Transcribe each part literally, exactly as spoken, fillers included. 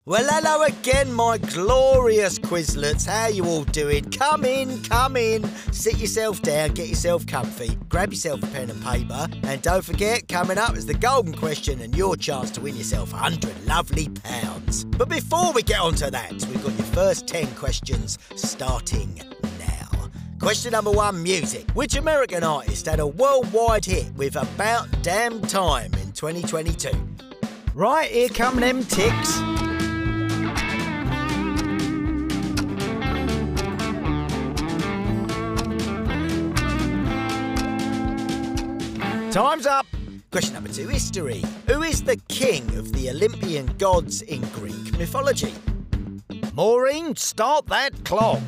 Well, hello again, my glorious Quizlets. How you all doing? Come in, come in. Sit yourself down, get yourself comfy, grab yourself a pen and paper, and don't forget, coming up is the golden question and your chance to win yourself one hundred lovely pounds. But before we get on to that, we've got your first ten questions starting now. Question number one, music. Which American artist had a worldwide hit with About Damn Time in twenty twenty-two? Right, here come them ticks. Time's up. Question number two, history. Who is the king of the Olympian gods in Greek mythology? Maureen, start that clock.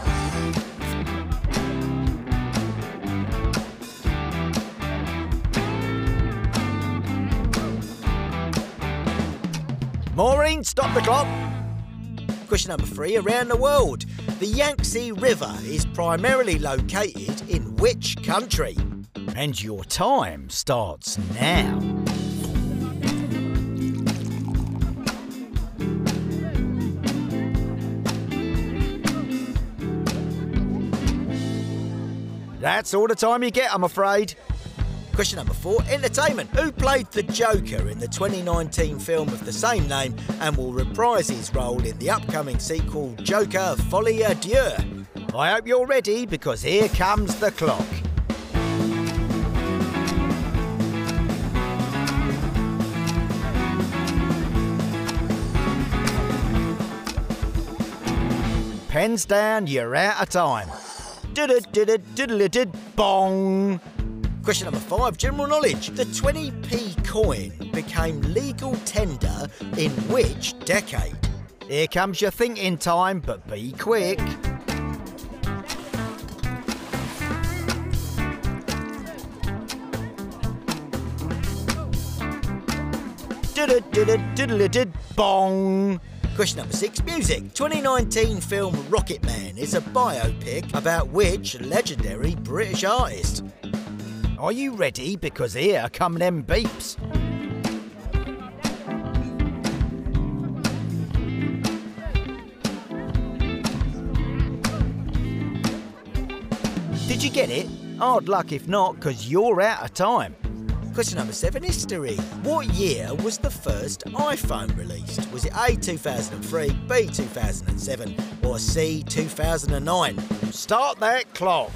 Maureen, stop the clock. Question number three, around the world. The Yangtze River is primarily located in which country? And your time starts now. That's all the time you get, I'm afraid. Question number four, entertainment. Who played the Joker in the twenty nineteen film of the same name and will reprise his role in the upcoming sequel, Joker Folie à Deux? I hope you're ready, because here comes the clock. Pens down, you're out of time. Bong. Question number five, general knowledge. The twenty p coin became legal tender in which decade? Here comes your thinking time, but be quick. Bong. Question number six, music. twenty nineteen film Rocketman is a biopic about which legendary British artist? Are you ready? Because here come them beeps. Did you get it? Hard luck if not, because you're out of time. Question number seven, history. What year was the first iPhone released? Was it A, two thousand three, B, two thousand seven, or C, two thousand nine? Start that clock.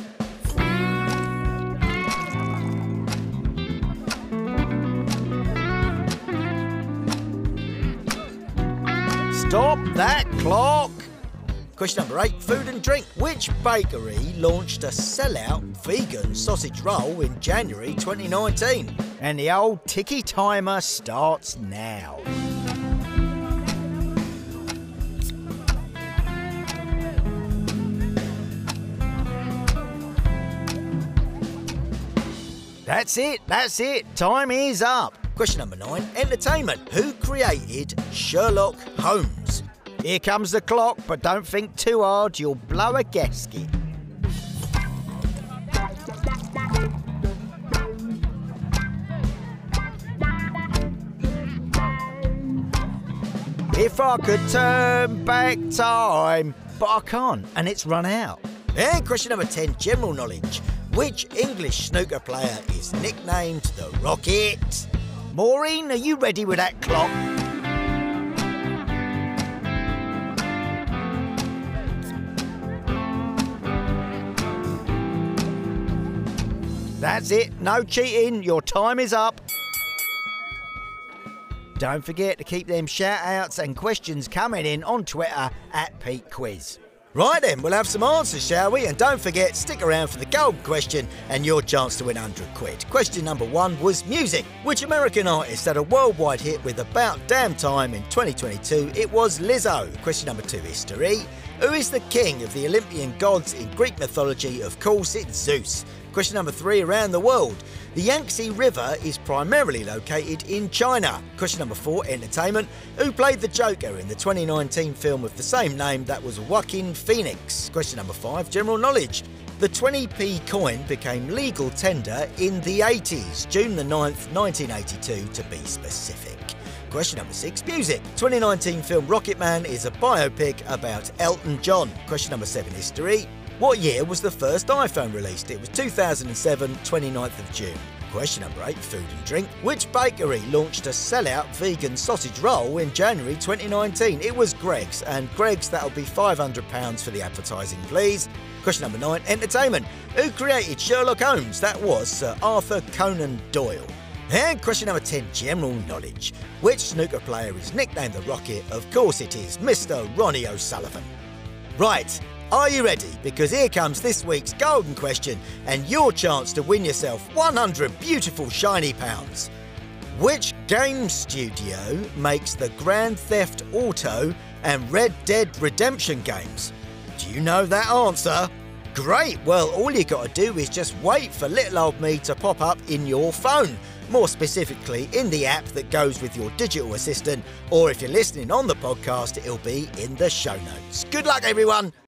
Stop that clock. Question number eight, food and drink. Which bakery launched a sellout vegan sausage roll in January twenty nineteen? And the old ticky timer starts now. That's it, that's it. Time is up. Question number nine, entertainment. Who created Sherlock Holmes? Here comes the clock, but don't think too hard, you'll blow a gasket. If I could turn back time, but I can't, and it's run out. And question number ten, general knowledge. Which English snooker player is nicknamed the Rocket? Maureen, are you ready with that clock? That's it, no cheating, your time is up. Don't forget to keep them shout-outs and questions coming in on Twitter at Pete Quiz. Right then, we'll have some answers, shall we? And don't forget, stick around for the gold question and your chance to win one hundred quid. Question number one was music. Which American artist had a worldwide hit with About Damn Time in twenty twenty-two? It was Lizzo. Question number two, history. Who is the king of the Olympian gods in Greek mythology? Of course, it's Zeus. Question number three, around the world. The Yangtze River is primarily located in China. Question number four, entertainment. Who played the Joker in the twenty nineteen film of the same name? That was Joaquin Phoenix. Question number five, general knowledge. The twenty p coin became legal tender in the eighties, June the ninth, nineteen eighty-two to be specific. Question number six, music. twenty nineteen film Rocketman is a biopic about Elton John. Question number seven, history. What year was the first iPhone released? It was two thousand seven, twenty-ninth of June. Question number eight, food and drink. Which bakery launched a sellout vegan sausage roll in January twenty nineteen? It was Greggs, and Greggs, that'll be five hundred pounds for the advertising, please. Question number nine, entertainment. Who created Sherlock Holmes? That was Sir Arthur Conan Doyle. And question number ten, general knowledge. Which snooker player is nicknamed the Rocket? Of course it is Mister Ronnie O'Sullivan. Right, are you ready? Because here comes this week's golden question and your chance to win yourself one hundred beautiful shiny pounds. Which game studio makes the Grand Theft Auto and Red Dead Redemption games? Do you know that answer? Great, well all you got to do is just wait for little old me to pop up in your phone. More specifically in the app that goes with your digital assistant, or if you're listening on the podcast, it'll be in the show notes. Good luck everyone!